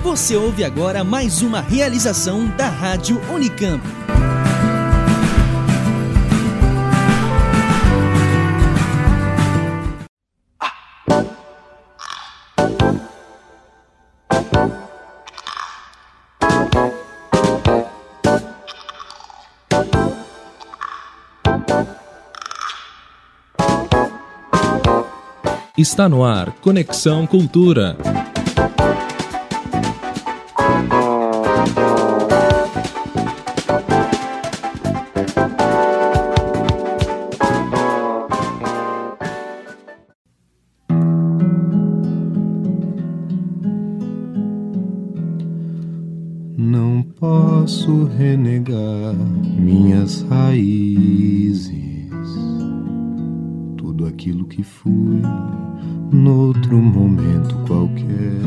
Você ouve agora mais uma realização da Rádio Unicamp. Está no ar Conexão Cultura. Não posso renegar minhas raízes, tudo aquilo que fui noutro momento qualquer,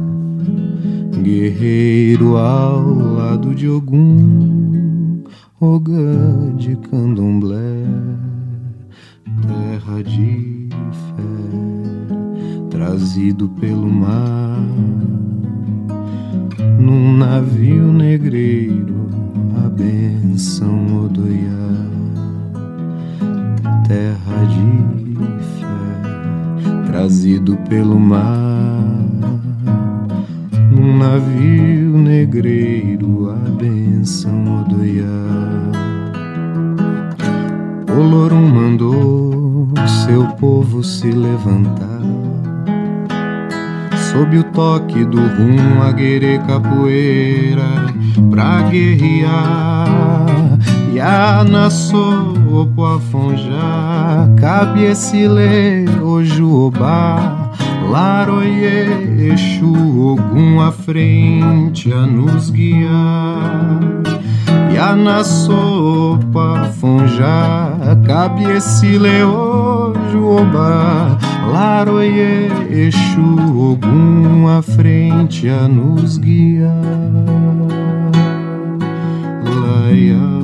guerreiro ao lado de Ogum, Ogã de Candomblé, terra de fé, trazido pelo mar, num navio negreiro, a benção Odoiá, terra de fé, trazido pelo mar, num navio negreiro, a benção Odoiá. Olorum mandou seu povo se levantar, sob o toque do rum, aguerê capoeira, pra guerrear. Yana sopo afonjá, cabe esse lê, ojuobá, laroie, exu, ogum à frente a nos guiar. Yana sopo afonjá, cabe esse lê, ojuobá, laroie, exu, ogum à frente a nos guiar. Laia,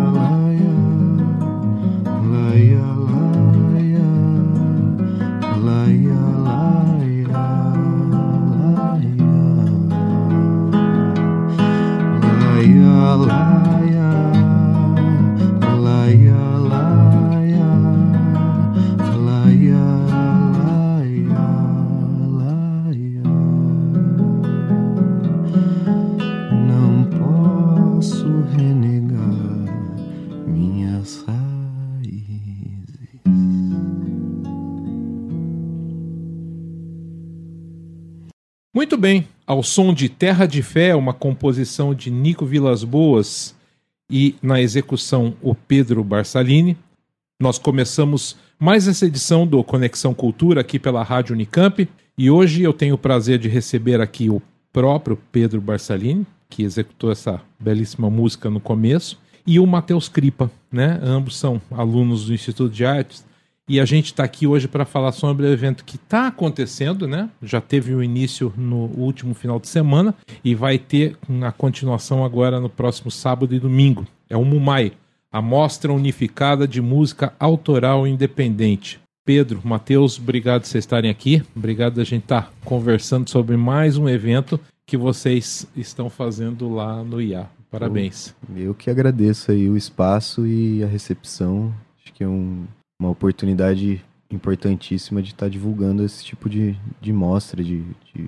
Muito bem, ao som de Terra de Fé, uma composição de Nico Vilas Boas e na execução o Pedro Barsalini, nós começamos mais essa edição do Conexão Cultura aqui pela Rádio Unicamp, e hoje eu tenho o prazer de receber aqui o próprio Pedro Barsalini, que executou essa belíssima música no começo, e o Matheus Kripa, né? Ambos são alunos do Instituto de Artes. E a gente está aqui hoje para falar sobre o evento que está acontecendo, né? Já teve o início no último final de semana e vai ter a continuação agora no próximo sábado e domingo. É o MUMAI, a Mostra Unificada de Música Autoral Independente. Pedro, Matheus, obrigado por vocês estarem aqui. Obrigado a gente estar conversando sobre mais um evento que vocês estão fazendo lá no IA. Parabéns. Eu que agradeço aí o espaço e a recepção. Acho que é uma oportunidade importantíssima de estar divulgando esse tipo de mostra, de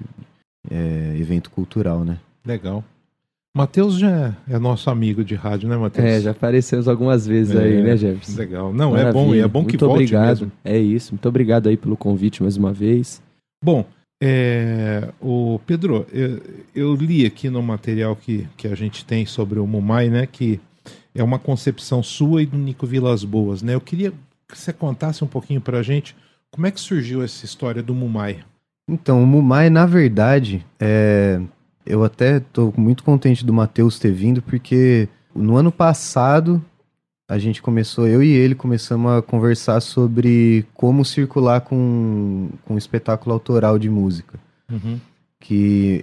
evento cultural, né? Legal. Matheus já é nosso amigo de rádio, né, Matheus? Já aparecemos algumas vezes aí, né, Jefferson? Legal. Não, maravilha. é bom que muito volte obrigado. mesmo. É isso, muito obrigado aí pelo convite mais uma vez. Bom, o Pedro, eu li aqui no material que a gente tem sobre o MUMAI, né, que é uma concepção sua e do Nico Vilas Boas, né? Eu queria que você contasse um pouquinho pra gente como é que surgiu essa história do MUMAI. Então, o MUMAI, na verdade, eu até estou muito contente do Matheus ter vindo, porque no ano passado eu e ele começamos a conversar sobre como circular com um espetáculo autoral de música. Uhum. Que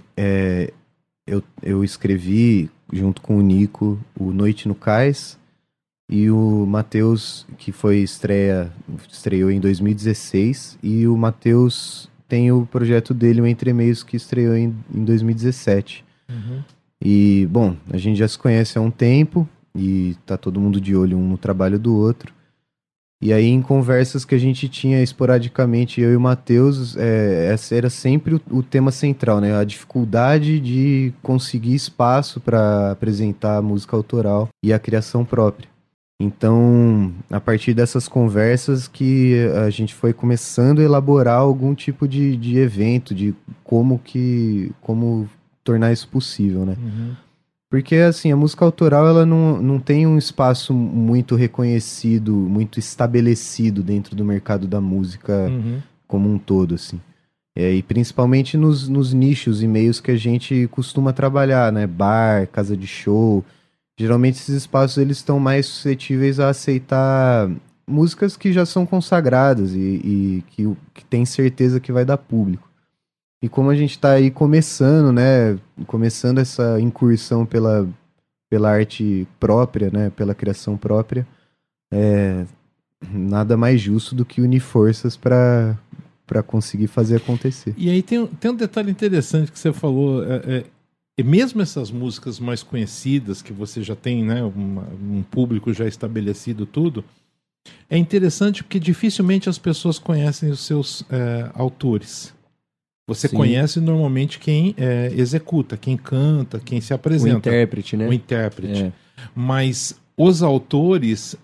eu escrevi junto com o Nico o Noite no Cais, e o Matheus, que estreou em 2016, e o Matheus tem o projeto dele, o Entre Meios, que estreou em 2017. E, bom, a gente já se conhece há um tempo e tá todo mundo de olho um no trabalho do outro. E aí, em conversas que a gente tinha esporadicamente, eu e o Matheus, esse era sempre o tema central, né? A dificuldade de conseguir espaço para apresentar a música autoral e a criação própria. Então, a partir dessas conversas que a gente foi começando a elaborar algum tipo de evento, de como tornar isso possível, né? Porque, assim, a música autoral, ela não tem um espaço muito reconhecido, muito estabelecido dentro do mercado da música como um todo, assim. E principalmente nos nichos e meios que a gente costuma trabalhar, né? Bar, casa de show. Geralmente esses espaços, eles estão mais suscetíveis a aceitar músicas que já são consagradas e que tem certeza que vai dar público. E como a gente está aí começando, né? Começando essa incursão pela arte própria, né? Pela criação própria, nada mais justo do que unir forças para conseguir fazer acontecer. E aí tem um detalhe interessante que você falou. E mesmo essas músicas mais conhecidas, que você já tem, né, um público já estabelecido, tudo, é interessante porque dificilmente as pessoas conhecem os seus autores. Você Sim. conhece normalmente quem executa, quem canta, quem se apresenta. O intérprete, né? O intérprete. Mas os autores,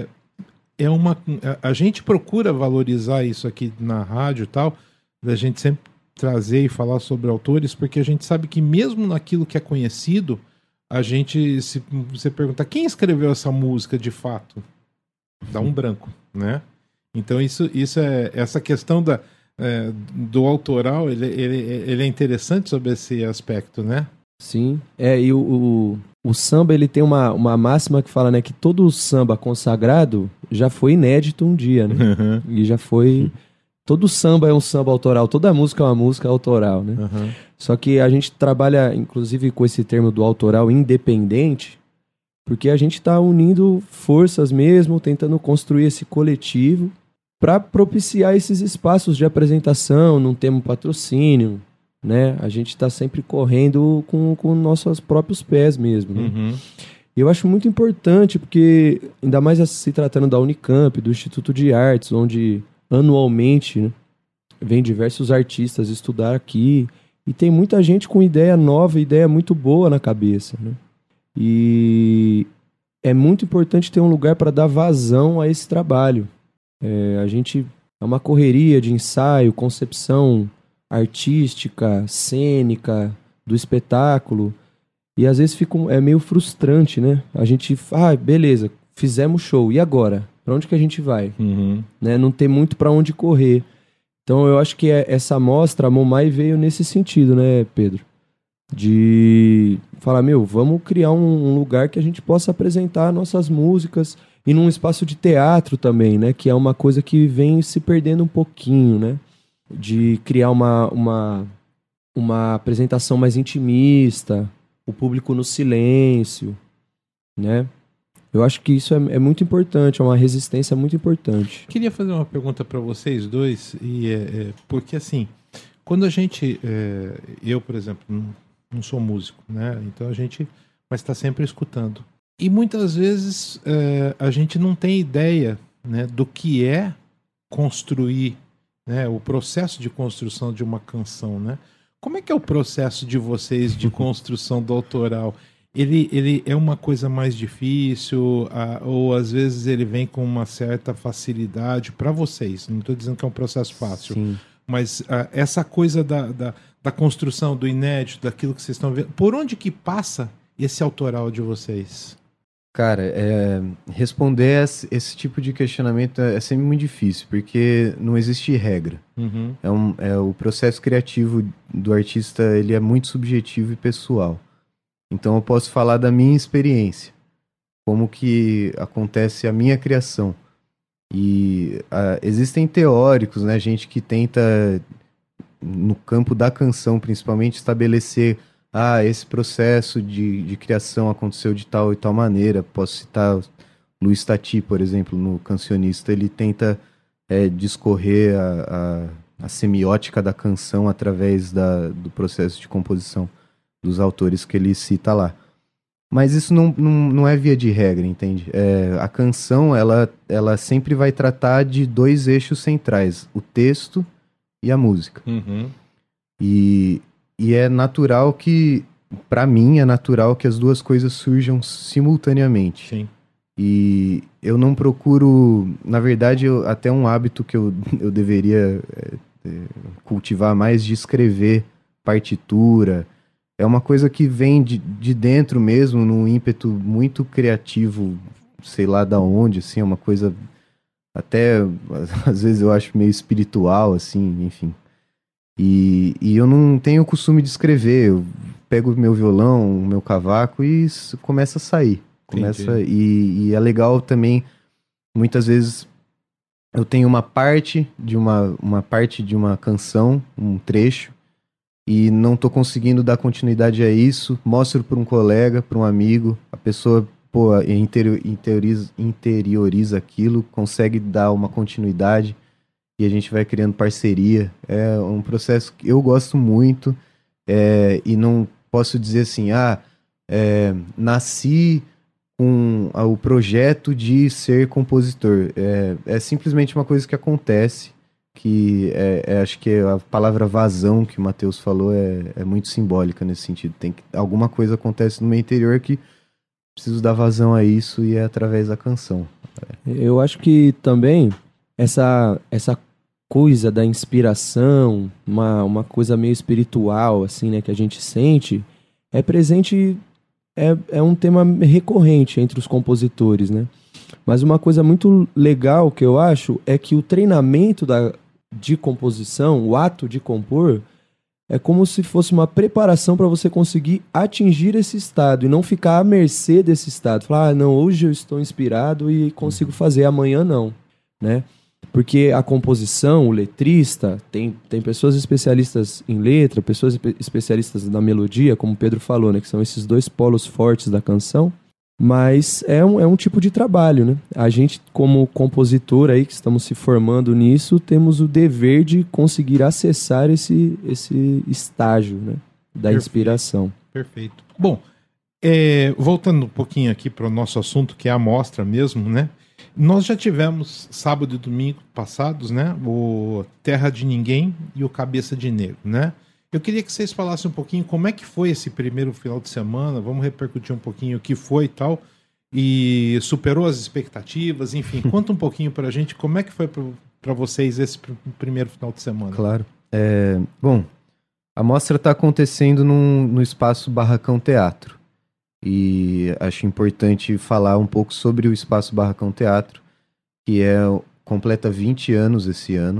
a gente procura valorizar isso aqui na rádio e tal, da gente sempre trazer e falar sobre autores, porque a gente sabe que mesmo naquilo que é conhecido, a gente, se você perguntar quem escreveu essa música de fato, dá um branco, né? Então isso essa questão do autoral, ele é interessante sobre esse aspecto, né? Sim. E o samba, ele tem uma máxima que fala, né, que todo samba consagrado já foi inédito um dia, né? E já foi... Todo samba é um samba autoral, toda música é uma música autoral, né? Só que a gente trabalha, inclusive, com esse termo do autoral independente, porque a gente está unindo forças mesmo, tentando construir esse coletivo para propiciar esses espaços de apresentação, não temos patrocínio, né? A gente está sempre correndo com nossos próprios pés mesmo, né? E eu acho muito importante, porque ainda mais se tratando da Unicamp, do Instituto de Artes, onde anualmente, né, vem diversos artistas estudar aqui, e tem muita gente com ideia nova, ideia muito boa na cabeça, né? E é muito importante ter um lugar para dar vazão a esse trabalho. A gente é uma correria de ensaio, concepção artística, cênica, do espetáculo, e às vezes é meio frustrante, né? A gente, beleza, fizemos show, e agora? Para onde que a gente vai? Né? Não tem muito para onde correr. Então eu acho que essa mostra, a Momai veio nesse sentido, né, Pedro? De falar, vamos criar um lugar que a gente possa apresentar nossas músicas, e num espaço de teatro também, né? Que é uma coisa que vem se perdendo um pouquinho, né? De criar uma apresentação mais intimista, o público no silêncio, né? Eu acho que isso é muito importante, é uma resistência muito importante. Queria fazer uma pergunta para vocês dois, porque assim, quando a gente, eu, por exemplo, não sou músico, né? Então mas está sempre escutando. E muitas vezes a gente não tem ideia, né, do que é construir, né, o processo de construção de uma canção, né? Como é que é o processo de vocês de construção do autoral? Ele é uma coisa mais difícil, ou às vezes ele vem com uma certa facilidade para vocês? Não estou dizendo que é um processo fácil. Sim. Mas essa coisa da construção, do inédito, daquilo que vocês estão vendo, por onde que passa esse autoral de vocês? Cara, responder esse tipo de questionamento é sempre muito difícil, porque não existe regra. O processo criativo do artista, ele é muito subjetivo e pessoal. Então eu posso falar da minha experiência, como que acontece a minha criação. E existem teóricos, né, gente que tenta, no campo da canção principalmente, estabelecer esse processo de criação aconteceu de tal e tal maneira. Posso citar Luiz Tati, por exemplo, no Cancionista. Ele tenta discorrer a semiótica da canção através do processo de composição dos autores que ele cita lá. Mas isso não é via de regra, entende? A canção, ela sempre vai tratar de 2 eixos centrais, o texto e a música. Uhum. E é natural que, pra mim, é natural que as 2 coisas surjam simultaneamente. Sim. E eu não procuro, na verdade, até um hábito que eu deveria cultivar mais, de escrever partitura. É uma coisa que vem de dentro mesmo, num ímpeto muito criativo, sei lá da onde, assim, é uma coisa até, às vezes eu acho meio espiritual, assim, enfim. E eu não tenho o costume de escrever, eu pego meu violão, meu cavaco e começa a sair. E é legal também, muitas vezes eu tenho uma parte de uma canção, um trecho, e não tô conseguindo dar continuidade a isso, mostro para um colega, para um amigo, a pessoa, pô, interioriza aquilo, consegue dar uma continuidade e a gente vai criando parceria. É um processo que eu gosto muito, e não posso dizer assim, nasci com o projeto de ser compositor. É simplesmente uma coisa que acontece, que acho que a palavra vazão que o Matheus falou é muito simbólica nesse sentido. Alguma coisa acontece no meu interior que preciso dar vazão a isso, e é através da canção. Eu acho que também essa coisa da inspiração, uma coisa meio espiritual, assim, né, que a gente sente, é presente, é um tema recorrente entre os compositores, né? Mas uma coisa muito legal que eu acho é que o treinamento de composição, o ato de compor, é como se fosse uma preparação para você conseguir atingir esse estado e não ficar à mercê desse estado. Falar, não, hoje eu estou inspirado e consigo fazer, amanhã não, né? Porque a composição, o letrista, tem pessoas especialistas em letra, pessoas especialistas na melodia, como o Pedro falou, né? Que são esses 2 polos fortes da canção. Mas é um tipo de trabalho, né? A gente, como compositor aí, que estamos se formando nisso, temos o dever de conseguir acessar esse estágio, né, da inspiração. Perfeito. Bom, voltando um pouquinho aqui para o nosso assunto, que é a mostra mesmo, né? Nós já tivemos sábado e domingo passados, né? O Terra de Ninguém e o Cabeça de Negro, né? Eu queria que vocês falassem um pouquinho como é que foi esse primeiro final de semana, vamos repercutir um pouquinho o que foi e tal, e superou as expectativas, enfim, conta um pouquinho pra gente como é que foi pra vocês esse primeiro final de semana. Claro. Bom, a mostra está acontecendo no espaço Barracão Teatro, e acho importante falar um pouco sobre o espaço Barracão Teatro, que completa 20 anos esse ano,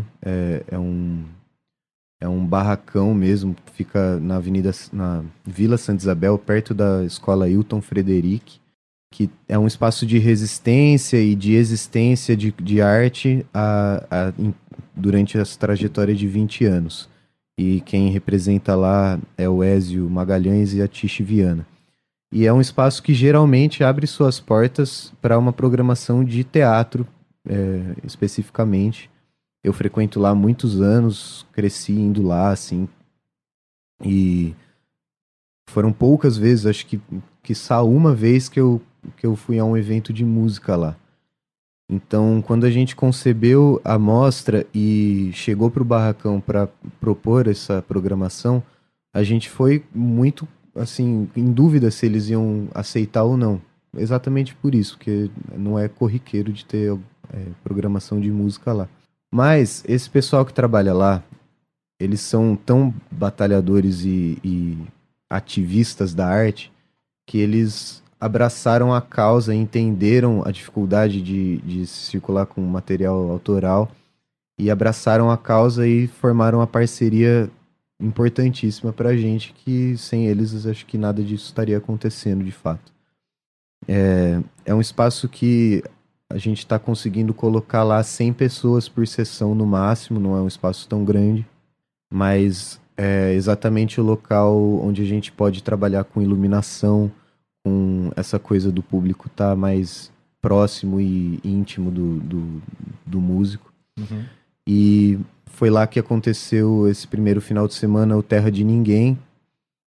é um barracão mesmo, fica na Vila Santa Isabel, perto da escola Hilton Frederic, que é um espaço de resistência e de existência de arte durante essa trajetória de 20 anos. E quem representa lá é o Ézio Magalhães e a Tiche Viana. E é um espaço que geralmente abre suas portas para uma programação de teatro, especificamente. Eu frequento lá há muitos anos, cresci indo lá, assim, e foram poucas vezes, acho que só uma vez que eu fui a um evento de música lá. Então, quando a gente concebeu a mostra e chegou para o Barracão para propor essa programação, a gente foi muito, assim, em dúvida se eles iam aceitar ou não. Exatamente por isso, porque não é corriqueiro de ter programação de música lá. Mas esse pessoal que trabalha lá, eles são tão batalhadores e ativistas da arte que eles abraçaram a causa, entenderam a dificuldade de circular com material autoral e abraçaram a causa e formaram uma parceria importantíssima pra gente, que sem eles acho que nada disso estaria acontecendo de fato. É um espaço que a gente está conseguindo colocar lá 100 pessoas por sessão no máximo, não é um espaço tão grande, mas é exatamente o local onde a gente pode trabalhar com iluminação, com essa coisa do público estar mais próximo e íntimo do músico. Uhum. E foi lá que aconteceu esse primeiro final de semana, o Terra de Ninguém,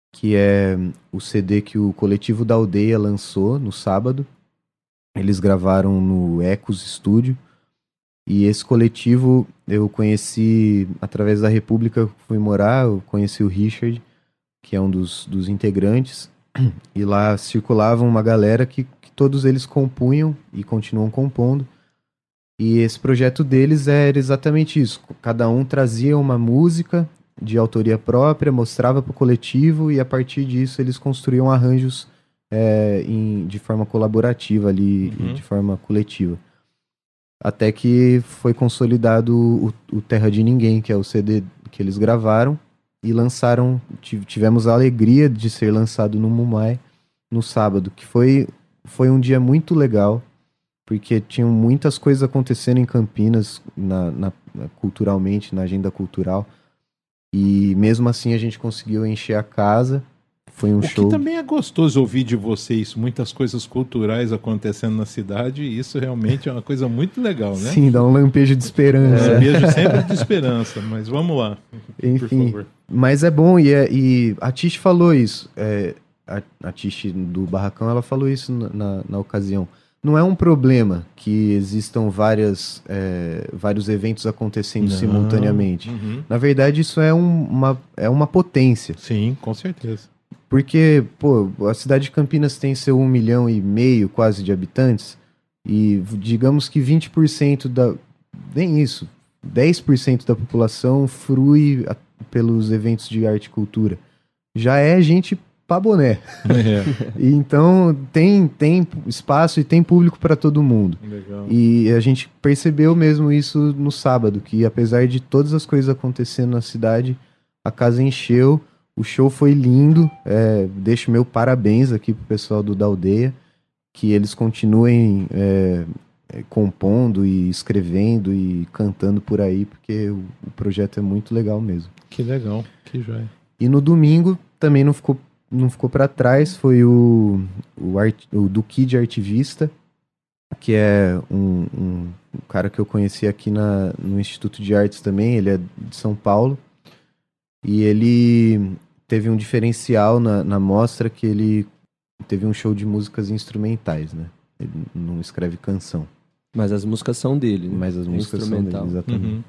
que é o CD que o Coletivo da Aldeia lançou no sábado. Eles gravaram no Ecos Studio. E esse coletivo eu conheci através da República, eu fui morar, eu conheci o Richard, que é um dos integrantes, e lá circulava uma galera que todos eles compunham e continuam compondo. E esse projeto deles era exatamente isso, cada um trazia uma música de autoria própria, mostrava para o coletivo e a partir disso eles construíam arranjos de forma colaborativa ali, de forma coletiva. Até que foi consolidado o Terra de Ninguém, que é o CD que eles gravaram e lançaram. Tivemos a alegria de ser lançado no Mumai no sábado, que foi um dia muito legal, porque tinham muitas coisas acontecendo em Campinas, culturalmente, na agenda cultural. E mesmo assim a gente conseguiu encher a casa. Foi um show. O que também é gostoso ouvir de vocês, muitas coisas culturais acontecendo na cidade, e isso realmente é uma coisa muito legal, né? Sim, dá um lampejo de esperança. Lampejo sempre de esperança, mas vamos lá. Enfim, por favor. Mas é bom, e a Tish falou isso, a Tish do Barracão, ela falou isso na ocasião. Não é um problema que existam vários eventos acontecendo simultaneamente. Na verdade, isso é uma potência. Sim, com certeza. Porque, a cidade de Campinas tem seu 1,5 milhão quase de habitantes, e digamos que 20% nem isso, 10% da população frui pelos eventos de arte e cultura. Já é gente pra boné. E então tem espaço e tem público para todo mundo. Legal. E a gente percebeu mesmo isso no sábado, que apesar de todas as coisas acontecendo na cidade, a casa encheu. O show foi lindo, deixo meu parabéns aqui pro pessoal da Aldeia, que eles continuem compondo e escrevendo e cantando por aí, porque o projeto é muito legal mesmo. Que legal, que joia. E no domingo também não ficou para trás, foi o do Kid Artivista, que é um cara que eu conheci aqui no Instituto de Artes também, ele é de São Paulo, e ele teve um diferencial na mostra, que ele teve um show de músicas instrumentais, né? Ele não escreve canção. Mas as músicas são dele, né? Mas as músicas são dele, exatamente. Uhum.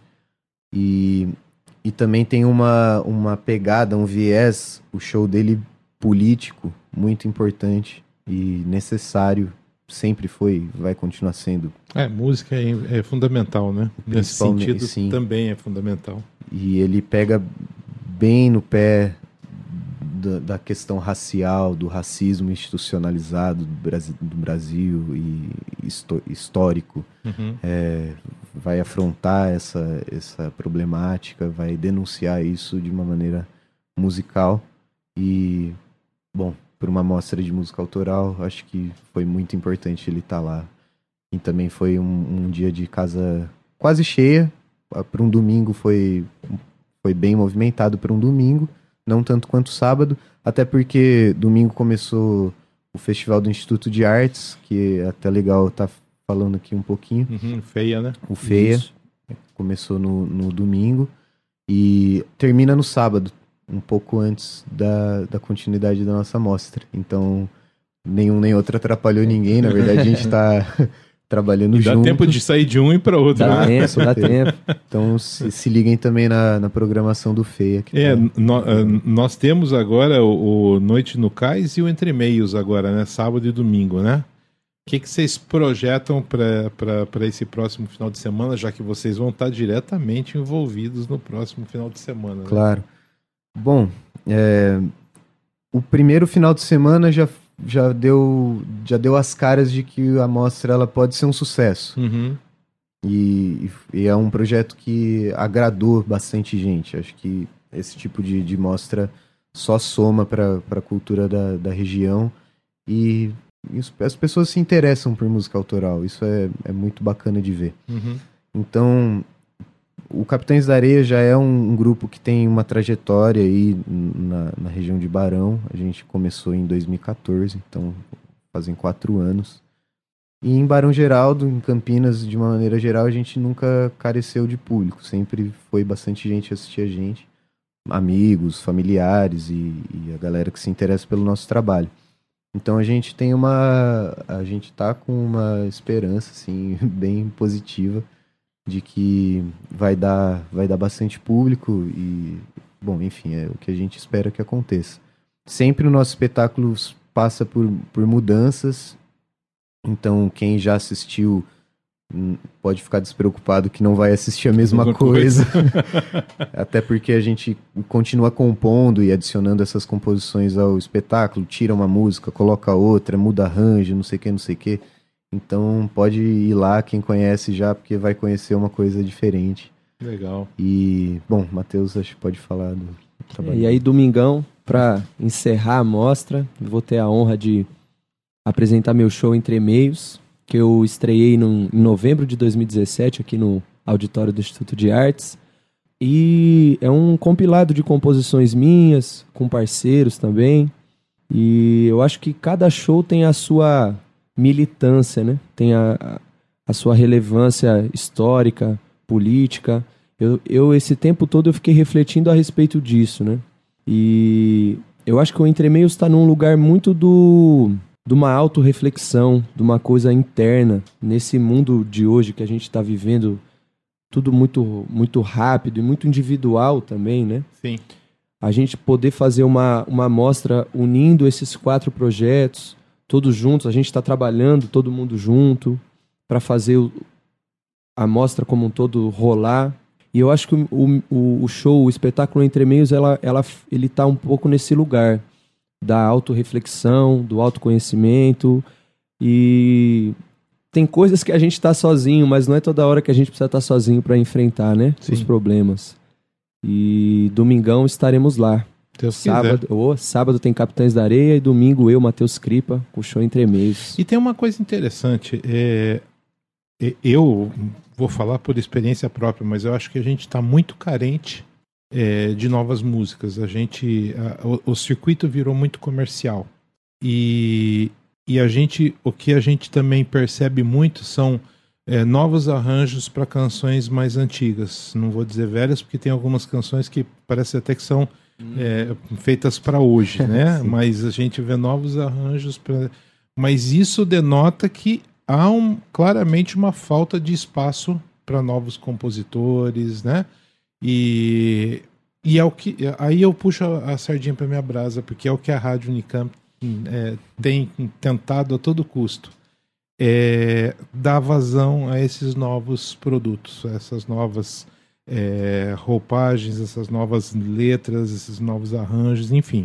E também tem uma pegada, um viés, o show dele político, muito importante e necessário, sempre vai continuar sendo. Música é fundamental, né? Nesse sentido, sim. Também é fundamental. E ele pega bem no pé da questão racial, do racismo institucionalizado do Brasil e histórico. Uhum. Vai afrontar essa problemática, vai denunciar isso de uma maneira musical. E, bom, por uma mostra de música autoral, acho que foi muito importante ele estar lá. E também foi um dia de casa quase cheia. Para um domingo foi bem movimentado para um domingo. Não tanto quanto sábado, até porque domingo começou o Festival do Instituto de Artes, que é até legal estar falando aqui um pouquinho. Feia, né? O Feia. Isso. Começou no domingo e termina no sábado, um pouco antes da continuidade da nossa mostra. Então, nenhum nem outro atrapalhou ninguém, na verdade a gente está trabalhando junto. Dá tempo de sair de um e para outro. Dá né? tempo, dá tempo. Então se liguem também na programação do Feia. Nós temos agora o Noite no Cais e o Entre Meios agora, né? Sábado e domingo, né? O que vocês projetam para esse próximo final de semana, já que vocês vão estar diretamente envolvidos no próximo final de semana? Né? Claro. Bom, o primeiro final de semana já deu as caras de que a mostra ela pode ser um sucesso. Uhum. E é um projeto que agradou bastante gente. Acho que esse tipo de mostra só soma para a cultura da região. E as pessoas se interessam por música autoral. Isso é muito bacana de ver. Uhum. Então, o Capitães da Areia já é um grupo que tem uma trajetória aí na região de Barão. A gente começou em 2014, então fazem 4 anos. E em Barão Geraldo, em Campinas, de uma maneira geral, a gente nunca careceu de público. Sempre foi bastante gente assistir a gente. amigos, familiares e a galera que se interessa pelo nosso trabalho. Então a gente tá com uma esperança assim bem positiva de que vai dar bastante público e, bom, enfim, é o que a gente espera que aconteça. Sempre o nosso espetáculo passa por mudanças, então quem já assistiu pode ficar despreocupado que não vai assistir a mesma coisa. Até porque a gente continua compondo e adicionando essas composições ao espetáculo, tira uma música, coloca outra, muda arranjo, não sei o que. Então pode ir lá quem conhece já, porque vai conhecer uma coisa diferente. Legal. E, bom, Matheus acho que pode falar do trabalho. E aí, domingão, para encerrar a mostra, vou ter a honra de apresentar meu show Entre E-mails, que eu estreiei em novembro de 2017 aqui no auditório do Instituto de Artes. E é um compilado de composições minhas, com parceiros também. E eu acho que cada show tem a sua militância, né? Tem a sua relevância histórica, política. Esse tempo todo eu fiquei refletindo a respeito disso, né? E eu acho que o Entre E-mails está num lugar muito de uma autorreflexão, de uma coisa interna, nesse mundo de hoje que a gente está vivendo, tudo muito, muito rápido e muito individual também, né? Sim. A gente poder fazer uma mostra unindo esses 4 projetos, todos juntos, a gente está trabalhando todo mundo junto para fazer a mostra como um todo rolar. E eu acho que o show, o espetáculo Entre E-mails, ele está um pouco nesse lugar da autorreflexão, do autoconhecimento, e tem coisas que a gente está sozinho, mas não é toda hora que a gente precisa estar sozinho para enfrentar, né, os problemas. E domingão estaremos lá. Sábado tem Capitães da Areia e domingo eu, Matheus Cripa, com o show Entre E-mails. E tem uma coisa interessante, eu vou falar por experiência própria, mas eu acho que a gente está muito carente de novas músicas. O circuito virou muito comercial e o que a gente também percebe muito são novos arranjos para canções mais antigas. Não vou dizer velhas, porque tem algumas canções que parece até que são feitas para hoje, né? Mas a gente vê novos arranjos mas isso denota que há claramente uma falta de espaço para novos compositores, né? E é o que aí eu puxo a sardinha para minha brasa, porque é o que a Rádio Unicamp tem tentado a todo custo, dar vazão a esses novos produtos, essas novas roupagens, essas novas letras, esses novos arranjos, enfim.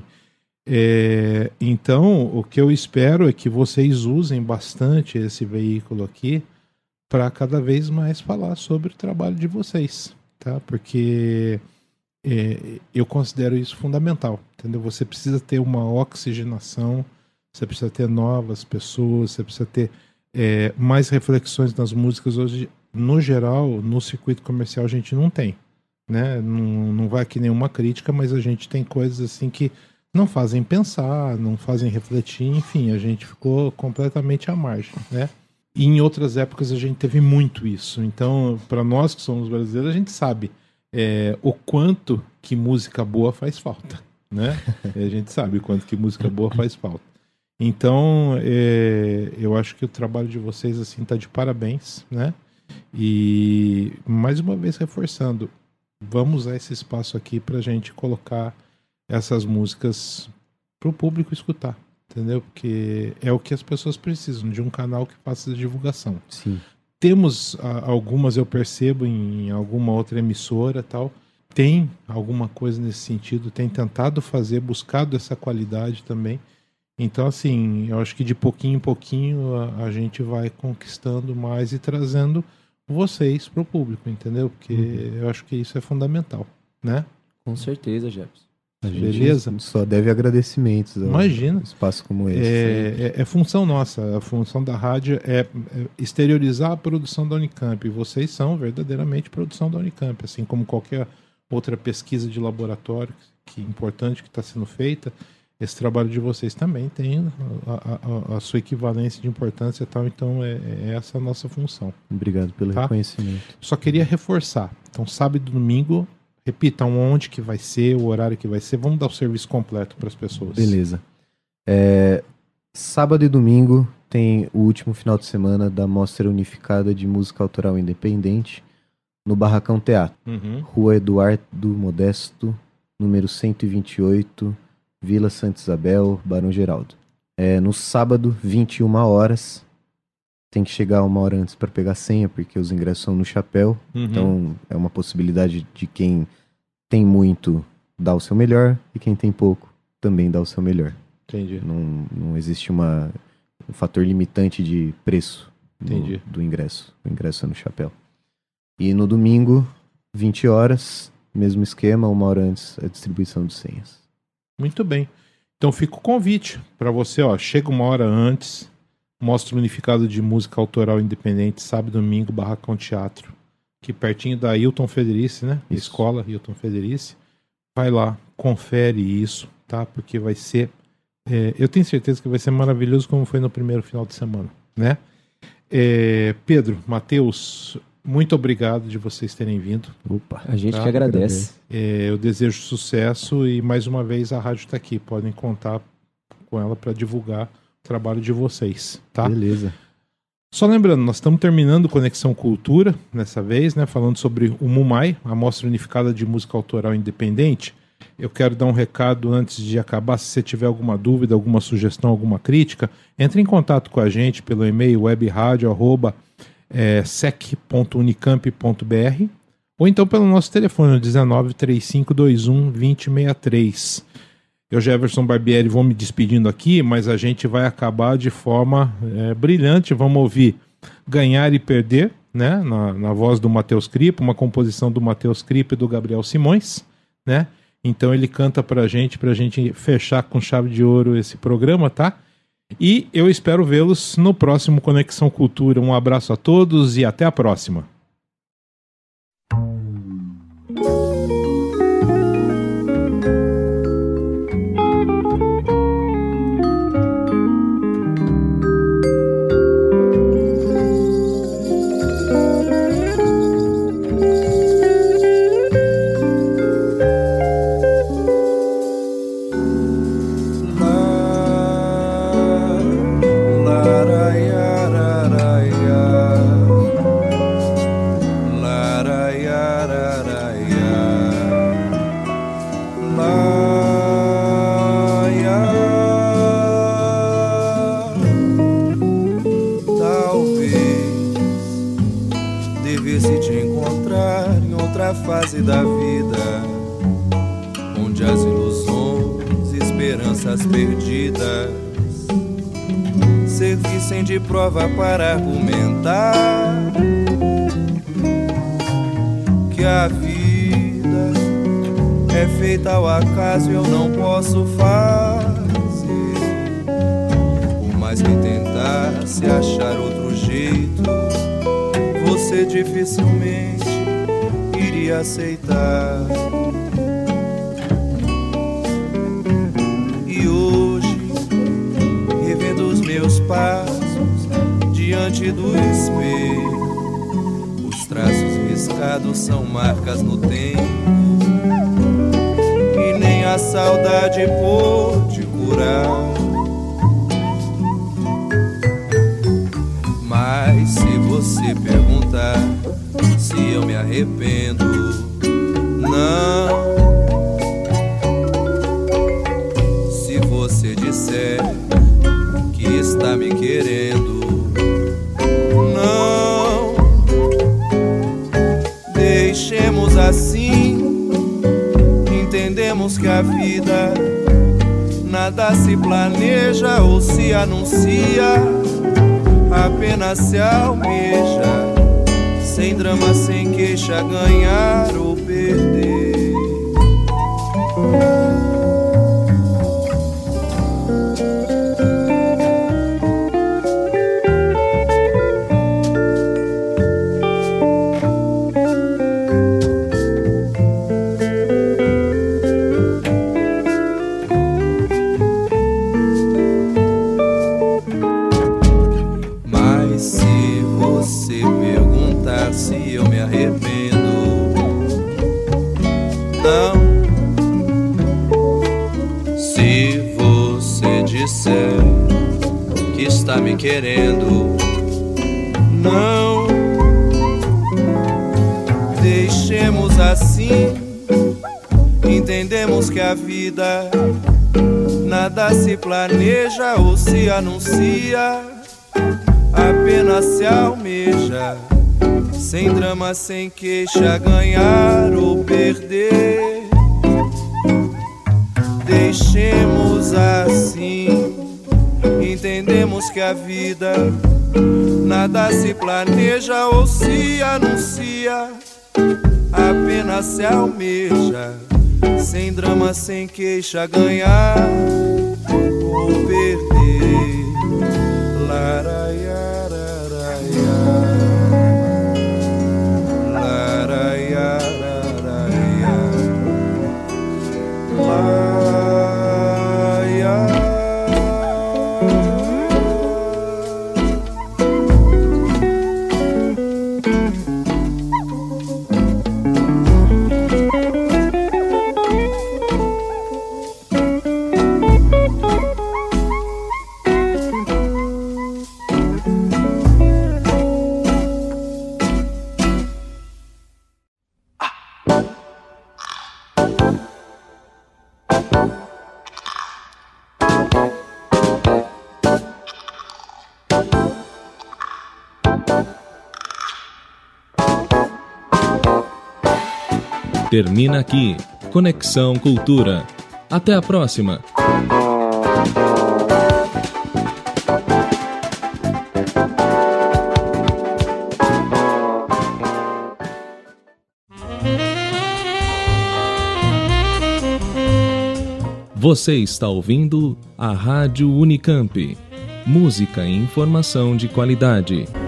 Então, o que eu espero é que vocês usem bastante esse veículo aqui para cada vez mais falar sobre o trabalho de vocês. Tá? Porque eu considero isso fundamental, entendeu? Você precisa ter uma oxigenação, você precisa ter novas pessoas, você precisa ter mais reflexões nas músicas. Hoje, no geral, no circuito comercial a gente não tem, né? Não vai aqui nenhuma crítica, mas a gente tem coisas assim que não fazem pensar, não fazem refletir, enfim, a gente ficou completamente à margem, né? E em outras épocas a gente teve muito isso. Então, para nós que somos brasileiros, a gente sabe o quanto que música boa faz falta, né? A gente sabe o quanto que música boa faz falta. Então, eu acho que o trabalho de vocês assim tá de parabéns, né? E mais uma vez reforçando, vamos usar esse espaço aqui para a gente colocar essas músicas para o público escutar. Entendeu? Porque é o que as pessoas precisam, de um canal que faça divulgação. Sim. Temos algumas, eu percebo, em alguma outra emissora tal, tem alguma coisa nesse sentido, tem tentado fazer, buscado essa qualidade também. Então, assim, eu acho que de pouquinho em pouquinho a gente vai conquistando mais e trazendo vocês para o público, entendeu? Porque eu acho que isso é fundamental, né? Com certeza, Jefferson. A gente Beleza? só deve agradecimentos Imagina. a um espaço como esse. É função nossa, a função da rádio é exteriorizar a produção da Unicamp. E vocês são verdadeiramente produção da Unicamp, assim como qualquer outra pesquisa de laboratório que importante que está sendo feita. Esse trabalho de vocês também tem a sua equivalência de importância e tal, então essa a nossa função. Obrigado pelo reconhecimento. Só queria reforçar. Então, sábado e domingo, Repitam onde que vai ser, o horário que vai ser. Vamos dar o serviço completo para as pessoas. Beleza. Sábado e domingo tem o último final de semana da Mostra Unificada de Música Autoral Independente no Barracão Teatro. Rua Eduardo Modesto, número 128, Vila Santa Isabel, Barão Geraldo. No sábado, 21 horas. Tem que chegar 1 hora antes para pegar senha, porque os ingressos são no chapéu. Então é uma possibilidade de quem tem muito dar o seu melhor e quem tem pouco também dar o seu melhor. Entendi. Não existe um fator limitante de preço do ingresso. O ingresso é no chapéu. E no domingo, 20 horas, mesmo esquema, 1 hora antes a distribuição de senhas. Muito bem. Então fica o convite para você, chega 1 hora antes, Mostra Unificado de Música Autoral Independente, sábado e domingo, Barracão Teatro, aqui pertinho da Hilton Federici, né? Isso. Escola Hilton Federici. Vai lá, confere isso, tá? Porque vai ser... eu tenho certeza que vai ser maravilhoso como foi no primeiro final de semana, né? Pedro, Matheus, muito obrigado de vocês terem vindo. Opa, A gente que agradece. Eu desejo sucesso e mais uma vez a rádio está aqui. Podem contar com ela para divulgar o trabalho de vocês, tá? Beleza. Só lembrando, nós estamos terminando Conexão Cultura dessa vez, né? Falando sobre o MUMAI, a Mostra Unificada de Música Autoral Independente. Eu quero dar um recado antes de acabar. Se você tiver alguma dúvida, alguma sugestão, alguma crítica, entre em contato com a gente pelo e-mail webradio@sec.unicamp.br ou então pelo nosso telefone 19 3521 2063. Eu, Jefferson Barbieri, vou me despedindo aqui, mas a gente vai acabar de forma brilhante. Vamos ouvir Ganhar e Perder, né? Na voz do Matheus Cripa, uma composição do Matheus Cripa e do Gabriel Simões, né? Então ele canta pra gente fechar com chave de ouro esse programa, tá? E eu espero vê-los no próximo Conexão Cultura. Um abraço a todos e até a próxima. Fase da vida, onde as ilusões, esperanças perdidas servissem de prova para argumentar que a vida é feita ao acaso e eu não posso fazer. Por mais que tentasse achar outro jeito, você dificilmente iria aceitar. E hoje, revendo os meus passos diante do espelho, os traços riscados são marcas no tempo e nem a saudade pôde curar. Mas se você perguntar se eu me arrependo, não. Se você disser que está me querendo, não. Deixemos assim, entendemos que a vida nada se planeja ou se anuncia, apenas se almeja. Sem drama, sem queixa, ganhar ou perder. Mas se você perguntar se eu me arrependo, Se você disser que está me querendo, não deixemos assim. Entendemos que a vida nada se planeja ou se anuncia, apenas se almeja, sem drama, sem queixa, ganhar ou perder. Deixemos assim. Entendemos que a vida nada se planeja ou se anuncia, apenas se almeja, sem drama, sem queixa, ganhar ou perder. Laraiararaia, laraiararaia, Termina aqui Conexão Cultura. Até a próxima. Você está ouvindo a Rádio Unicamp. Música e informação de qualidade.